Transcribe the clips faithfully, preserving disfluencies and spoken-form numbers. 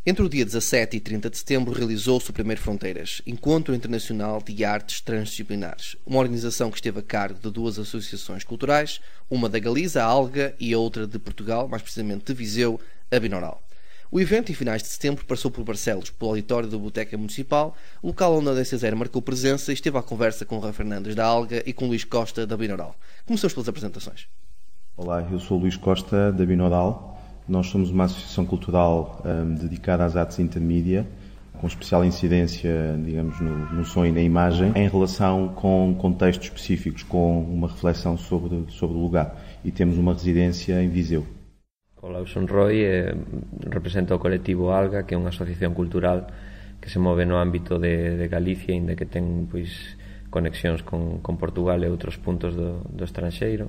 Entre o dia dezassete e trinta de setembro realizou-se o primeiro Fronteiras, Encontro Internacional de Artes Transdisciplinares, uma organização que esteve a cargo de duas associações culturais, uma da Galiza, a ALGA, e a outra de Portugal, mais precisamente de Viseu, a Binoral. O evento, em finais de setembro, passou por Barcelos, pelo auditório da Biblioteca Municipal, local onde a D C zero marcou presença e esteve à conversa com Rui Fernandes da ALGA e com Luís Costa da Binoral. Começamos pelas apresentações. Olá, eu sou o Luís Costa da Binoral. Nós somos uma associação cultural um, dedicada às artes intermídia, com especial incidência, digamos, no, no som e na imagem, em relação com contextos específicos, com uma reflexão sobre, sobre o lugar. E temos uma residência em Viseu. Olá, eu sou Roy, eh, represento o colectivo ALGA, que é unha asociación cultural que se move no ámbito de, de Galicia, inda que ten pois, conexións con, con Portugal e outros puntos do, do estranxeiro.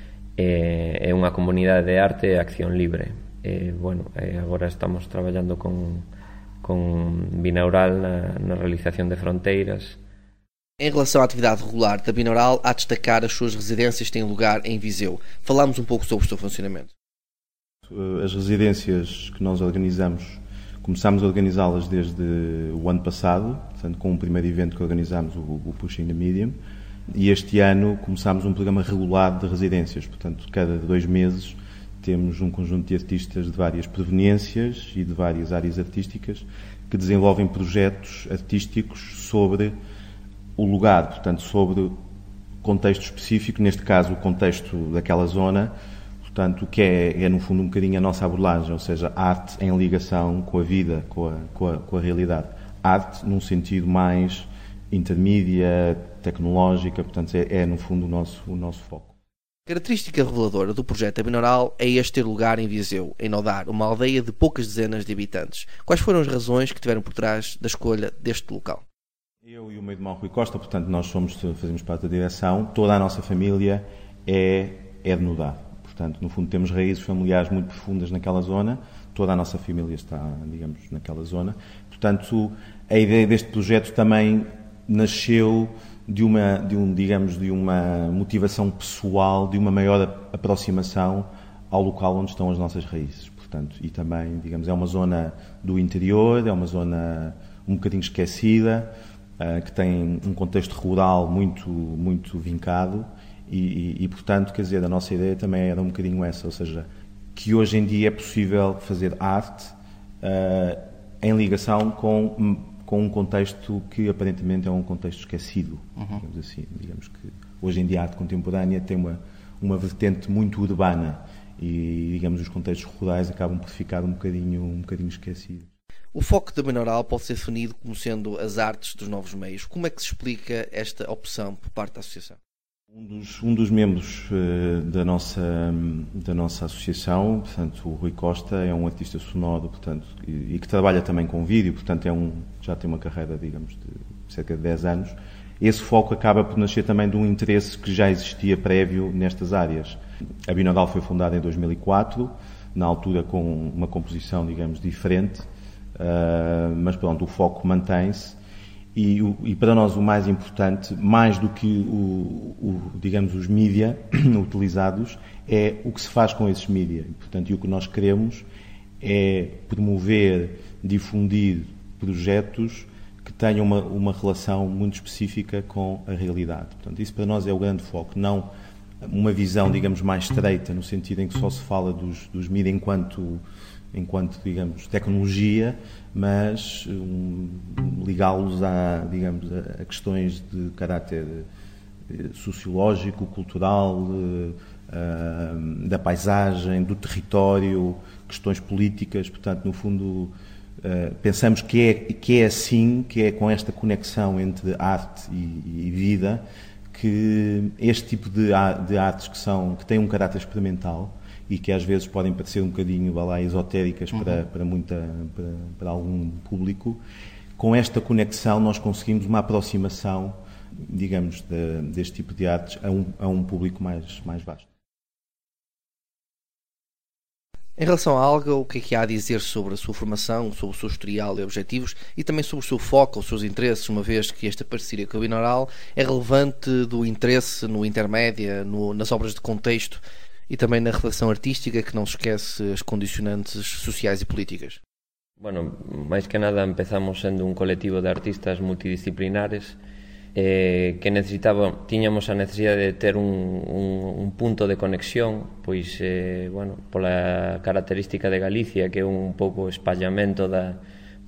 É, é unha comunidade de arte e acción libre. E, bueno, e agora estamos traballando con, con Binaural na, na realización de fronteiras. Em relação à atividade regular da Binaural, há de destacar as suas residências que têm lugar em Viseu. Falámos um pouco sobre o seu funcionamento. As residências que nós organizamos, começámos a organizá-las desde o ano passado, portanto, com o primeiro evento que organizámos, o, o Pushing the Medium, e este ano começámos um programa regular de residências, portanto, cada dois meses temos um conjunto de artistas de várias proveniências e de várias áreas artísticas que desenvolvem projetos artísticos sobre o lugar, portanto, sobre contexto específico, neste caso o contexto daquela zona. Portanto, o que é, é, no fundo, um bocadinho a nossa abordagem, ou seja, arte em ligação com a vida, com a, com a, com a realidade. Arte num sentido mais intermídia, tecnológica, portanto, é, é no fundo, o nosso, o nosso foco. A característica reveladora do projeto Binaural é este ter lugar em Viseu, em Odar, uma aldeia de poucas dezenas de habitantes. Quais foram as razões que tiveram por trás da escolha deste local? Eu e o meu irmão Rui Costa, portanto, nós somos, fazemos parte da direção, toda a nossa família é, é de Odar. Portanto, no fundo, temos raízes familiares muito profundas naquela zona, toda a nossa família está, digamos, naquela zona. Portanto, a ideia deste projeto também nasceu de uma, de um, digamos, de uma motivação pessoal, de uma maior aproximação ao local onde estão as nossas raízes. Portanto, e também, digamos, é uma zona do interior, é uma zona um bocadinho esquecida, uh, que tem um contexto rural muito, muito vincado. E, e, e, portanto, quer dizer, a nossa ideia também era um bocadinho essa, ou seja, que hoje em dia é possível fazer arte uh, em ligação com, com um contexto que aparentemente é um contexto esquecido, uhum. digamos assim. Digamos que hoje em dia a arte contemporânea tem uma, uma vertente muito urbana e, digamos, os contextos rurais acabam por ficar um bocadinho, um bocadinho esquecidos. O foco da Binaural pode ser definido como sendo as artes dos novos meios. Como é que se explica esta opção por parte da associação? Um dos, um dos membros uh, da, nossa, da nossa associação, portanto, o Rui Costa, é um artista sonoro, portanto, e, e que trabalha também com vídeo, portanto, é um, já tem uma carreira, digamos, de cerca de dez anos. Esse foco acaba por nascer também de um interesse que já existia prévio nestas áreas. A Binaural foi fundada em dois mil e quatro, na altura com uma composição, digamos, diferente, uh, mas pronto, o foco mantém-se. E, e para nós o mais importante, mais do que o, o, digamos, os mídia utilizados, é o que se faz com esses mídia. E, portanto, e o que nós queremos é promover, difundir projetos que tenham uma, uma relação muito específica com a realidade. Portanto, isso para nós é o grande foco, não uma visão, digamos, mais estreita, no sentido em que só se fala dos, dos mídia enquanto... enquanto, digamos, tecnologia, mas um, ligá-los a, digamos, a questões de caráter sociológico, cultural, uh, da paisagem, do território, questões políticas. Portanto, no fundo, uh, pensamos que é, que é assim, que é com esta conexão entre arte e, e vida, que este tipo de, de artes que, são, que têm um caráter experimental e que às vezes podem parecer um bocadinho lá, esotéricas uhum. para, para, muita, para, para algum público, com esta conexão nós conseguimos uma aproximação, digamos, de, deste tipo de artes a um, a um público mais, mais vasto. Em relação à ALGA, o que é que há a dizer sobre a sua formação, sobre o seu historial e objetivos e também sobre o seu foco, os seus interesses, uma vez que esta parceria com a Binaural é relevante do interesse no intermédia, no, nas obras de contexto e também na reflexão artística, que não se esquece as condicionantes sociais e políticas? Bueno, máis que nada empezamos sendo un colectivo de artistas multidisciplinares eh, que necesitaba, tiñamos a necesidade de ter un, un, un punto de conexión, pois, eh, bueno, pola característica de Galicia, que é un pouco espallamento da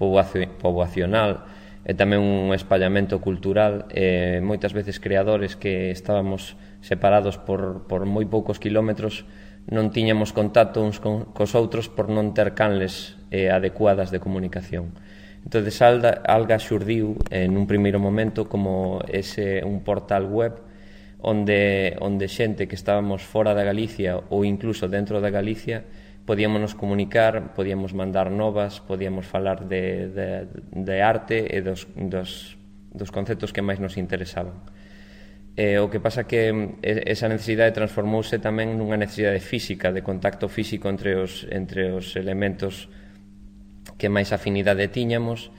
poboacional e tamén un espallamento cultural, e moitas veces creadores que estábamos separados por, por moi poucos kilómetros non tiñamos contacto uns con, cos outros por non ter canles eh, adecuadas de comunicación. Entón, Alga, Alga xurdiu en un primeiro momento como ese un portal web onde, onde xente que estábamos fora da Galicia ou incluso dentro da Galicia podíamos nos comunicar, podíamos mandar novas, podíamos falar de, de, de arte e dos, dos, dos conceptos que máis nos interesaban. Eh, o que pasa que esa necesidade transformouse tamén nunha necesidade física, de contacto físico entre os, entre os elementos que máis afinidade tiñamos,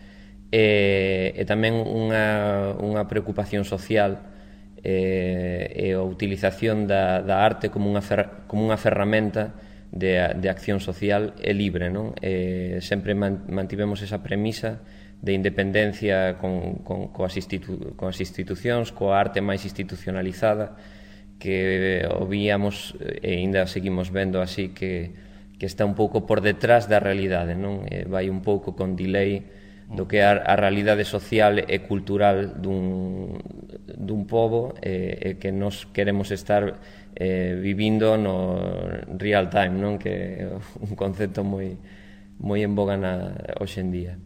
e, e tamén unha, unha preocupación social e, e a utilización da, da arte como unha, fer, como unha ferramenta de, de acción social e libre, non? E sempre man, mantivemos esa premisa de independencia con, con, coas, institu, coas institucións, coa arte máis institucionalizada, que o víamos e ainda seguimos vendo así que que está un pouco por detrás da realidade, non? E vai un pouco con delay do que é a, a realidade social e cultural dun, dun pobo e, e que nos queremos estar eh, vivindo no real time, non? Que é un concepto moi, moi en boga na, hoxe en día.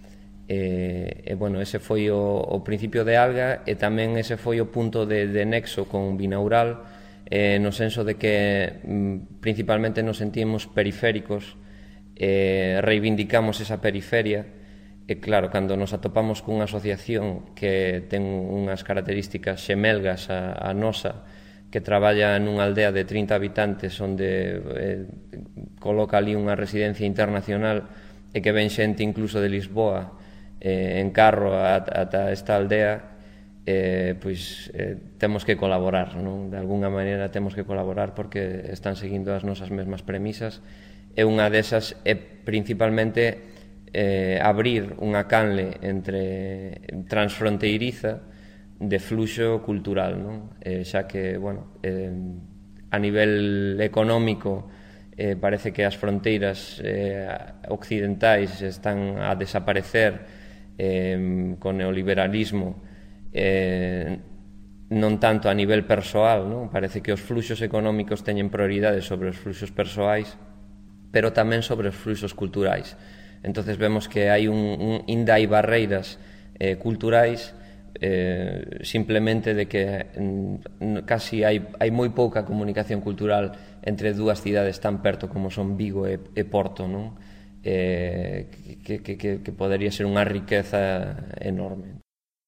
E, e, bueno, ese foi o, o principio de Alga e tamén ese foi o punto de, de nexo con Binaural, Eh, no senso de que mm, principalmente nos sentimos periféricos, eh, reivindicamos esa periferia e claro, cando nos atopamos cunha asociación que ten unhas características xemelgas a, a nosa, que traballa nunha aldea de trinta habitantes onde eh, coloca ali unha residencia internacional e que ven xente incluso de Lisboa eh, en carro ata esta aldea, Eh, pois eh, temos que colaborar, non? De alguna maneira temos que colaborar porque están seguindo as nosas mesmas premisas e unha desas é principalmente eh, abrir unha canle entre transfronteiriza de fluxo cultural, non? Eh, xa que, bueno, eh, a nivel económico eh, parece que as fronteiras eh, occidentais están a desaparecer eh, con neoliberalismo. Eh, non tanto a nivel persoal, non? Parece que os fluxos económicos teñen prioridade sobre os fluxos persoais, pero tamén sobre os fluxos culturais. Entonces vemos que hai un, un inda hai barreiras eh, culturais eh, simplemente de que mm, casi hai, hai moi pouca comunicación cultural entre dúas cidades tan perto como son Vigo e, e Porto, non? Eh, que, que, que, que podería ser unha riqueza enorme.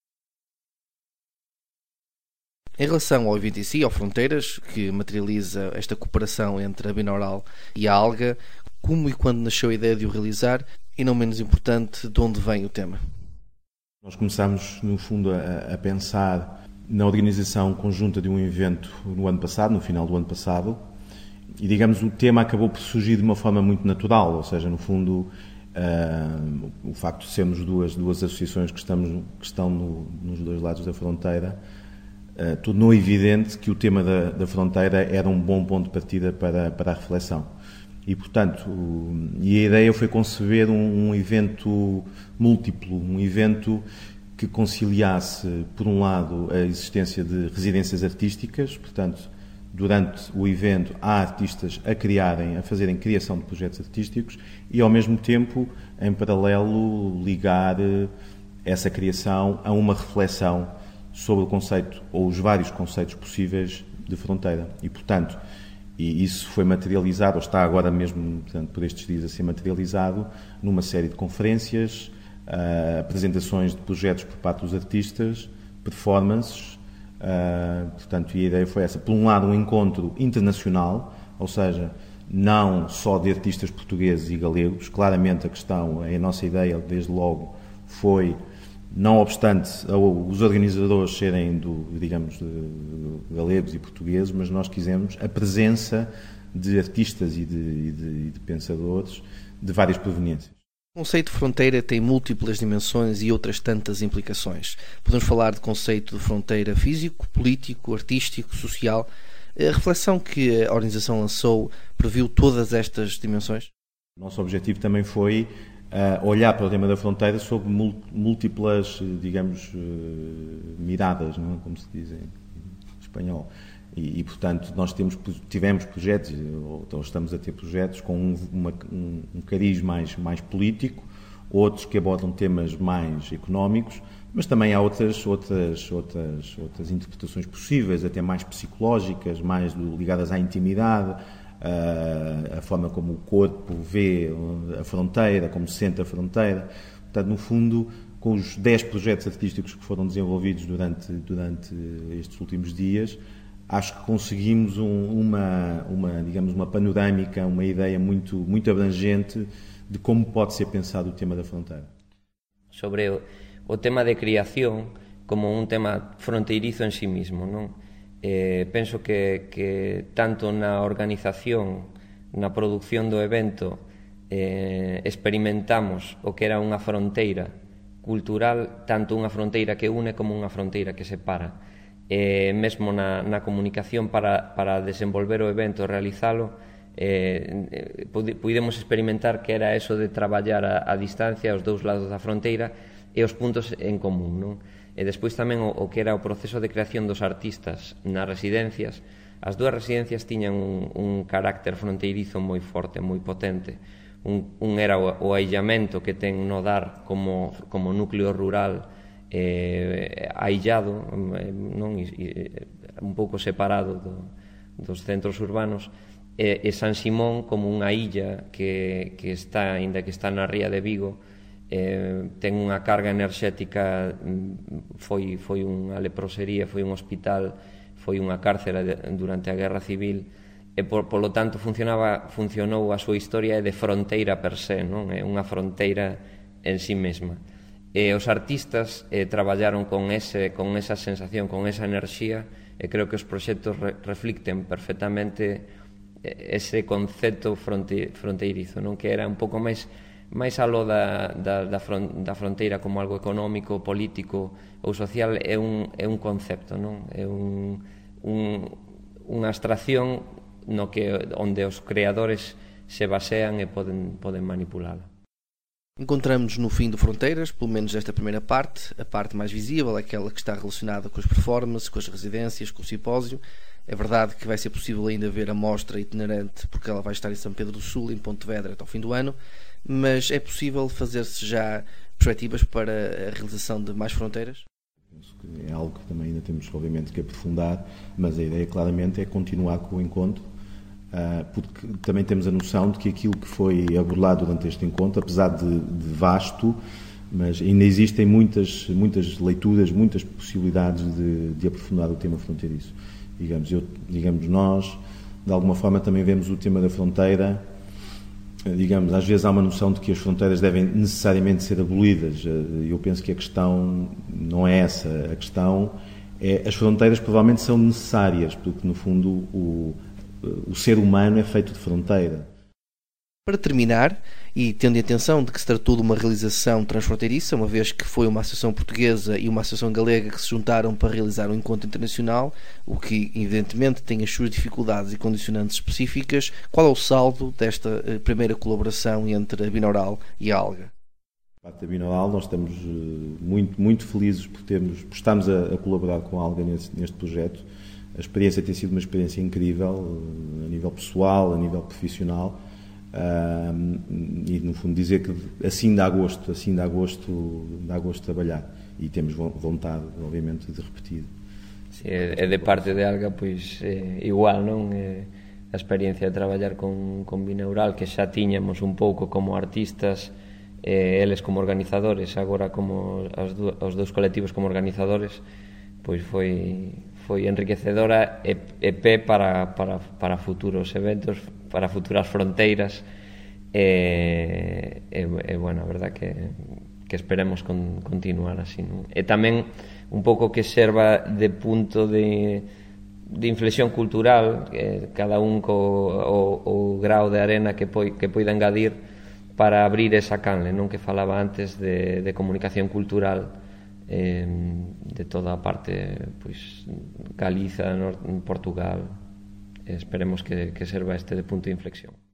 Em relação ao evento em si, ao Fronteiras, que materializa esta cooperação entre a Binaural e a Alga, como e quando nasceu a ideia de o realizar e, não menos importante, de onde vem o tema? Nós começámos, no fundo, a, a pensar na organização conjunta de um evento no ano passado, no final do ano passado, e, digamos, o tema acabou por surgir de uma forma muito natural, ou seja, no fundo, uh, o facto de sermos duas, duas associações que, estamos, que estão no, nos dois lados da fronteira, Uh, tornou evidente que o tema da, da fronteira era um bom ponto de partida para, para a reflexão. E, portanto, o, e a ideia foi conceber um, um evento múltiplo, um evento que conciliasse, por um lado, a existência de residências artísticas, portanto, durante o evento há artistas a criarem, a fazerem criação de projetos artísticos e, ao mesmo tempo, em paralelo, ligar essa criação a uma reflexão sobre o conceito, ou os vários conceitos possíveis de fronteira. E, portanto, e isso foi materializado, ou está agora mesmo, portanto, por estes dias a ser materializado, numa série de conferências, uh, apresentações de projetos por parte dos artistas, performances, uh, portanto, e a ideia foi essa. Por um lado, um encontro internacional, ou seja, não só de artistas portugueses e galegos, claramente a questão, a nossa ideia, desde logo, foi... Não obstante os organizadores serem, do, digamos, de galegos e portugueses, mas nós quisemos a presença de artistas e de, e de, e de pensadores de várias proveniências. O conceito de fronteira tem múltiplas dimensões e outras tantas implicações. Podemos falar de conceito de fronteira físico, político, artístico, social. A reflexão que a organização lançou previu todas estas dimensões? Nosso objetivo também foi uh, olhar para o tema da fronteira sob múltiplas, digamos, uh, miradas, não é? Como se diz em espanhol. E, e, portanto, nós temos, tivemos projetos, ou, ou estamos a ter projetos com um, uma, um, um cariz mais, mais político, outros que abordam temas mais económicos, mas também há outras, outras, outras, outras interpretações possíveis, até mais psicológicas, mais ligadas à intimidade, a, a forma como o corpo vê a fronteira, como sente a fronteira. Portanto, no fundo, com os dez projetos artísticos que foram desenvolvidos durante, durante estes últimos dias, acho que conseguimos um, uma, uma, digamos, uma panorâmica, uma ideia muito, muito abrangente de como pode ser pensado o tema da fronteira. Sobre o, o tema de criación como un tema fronteirizo en sí mismo, non? Eh, penso que, que tanto na organización, na produción do evento, eh, experimentamos o que era unha fronteira cultural, tanto unha fronteira que une como unha fronteira que separa. Eh, mesmo na, na comunicación para, para desenvolver o evento e realizalo, eh, pudemos experimentar que era eso de traballar a, a distancia aos dous lados da fronteira e os puntos en común, non? E despois tamén o, o que era o proceso de creación dos artistas nas residencias. As dúas residencias tiñan un, un carácter fronteirizo moi forte, moi potente. Un, un era o, o aillamento que ten no Dar como, como núcleo rural eh, aillado, non? E, e, un pouco separado do, dos centros urbanos, e, e San Simón como unha illa que, que está, ainda que está na ría de Vigo, eh, ten unha carga enerxética, foi, foi unha leprosería, foi un hospital, foi unha cárcera de, durante a Guerra Civil, e por, polo tanto funcionaba, funcionou a súa historia de fronteira per se, non? É unha fronteira en sí mesma. E os artistas eh, traballaron con, ese, con esa sensación, con esa enerxía, e creo que os proxectos re, reflicten perfectamente ese concepto fronte, fronteirizo, non? Que era un pouco máis máis aló da, da, da, front, da fronteira como algo económico, político ou social, é un, é un concepto, non? É un, un, unha abstracción no que, onde os creadores se basean e poden, poden manipulala. Encontramos no fim do Fronteiras, pelo menos esta primeira parte, a parte mais visível, aquela que está relacionada com as performances, com as residências, com o simpósio. É verdade que vai ser possível ainda ver a mostra itinerante, porque ela vai estar em São Pedro do Sul, em Pontevedra, até ao fim do ano, mas é possível fazer-se já perspectivas para a realização de mais fronteiras? Penso que é algo que também ainda temos, obviamente, que aprofundar, mas a ideia claramente é continuar com o encontro, porque também temos a noção de que aquilo que foi abordado durante este encontro, apesar de, de vasto, mas ainda existem muitas, muitas leituras, muitas possibilidades de, de aprofundar o tema fronteiriço. Digamos, eu, digamos, nós, de alguma forma, também vemos o tema da fronteira, digamos, às vezes há uma noção de que as fronteiras devem necessariamente ser abolidas. Eu penso que a questão não é essa. A questão é, as fronteiras provavelmente são necessárias, porque, no fundo, o o ser humano é feito de fronteira. Para terminar, e tendo em atenção de que se tratou de uma realização transfronteiriça, uma vez que foi uma associação portuguesa e uma associação galega que se juntaram para realizar um encontro internacional, o que evidentemente tem as suas dificuldades e condicionantes específicas, qual é o saldo desta primeira colaboração entre a Binaural e a Alga? A parte da Binaural, nós estamos muito, muito felizes por, termos, por estarmos a, a colaborar com a Alga neste, neste projeto. A experiência tem sido uma experiência incrível, a nível pessoal, a nível profissional, e no fundo dizer que assim dá gosto, assim dá gosto, dá gosto de trabalhar, e temos vontade, obviamente, de repetir. Sí, é de parte de Alga, pois é igual, non? É a experiencia de traballar con, con Binaural, que xa tiñamos un pouco como artistas, e eles como organizadores, agora como os, os dous colectivos como organizadores, pois foi foi enriquecedora e, e pé para, para, para futuros eventos, para futuras fronteiras, e, e, e bueno, a verdad que, que esperemos con, continuar así, non? E tamén un pouco que serva de punto de, de inflexión cultural, eh, cada un co o, o grau de arena que, poi, que poida engadir, para abrir esa canle, non, que falaba antes de, de comunicación cultural eh, de toda a parte, pois, Galiza, Portugal. Esperemos que, que serva este de punto de inflexión.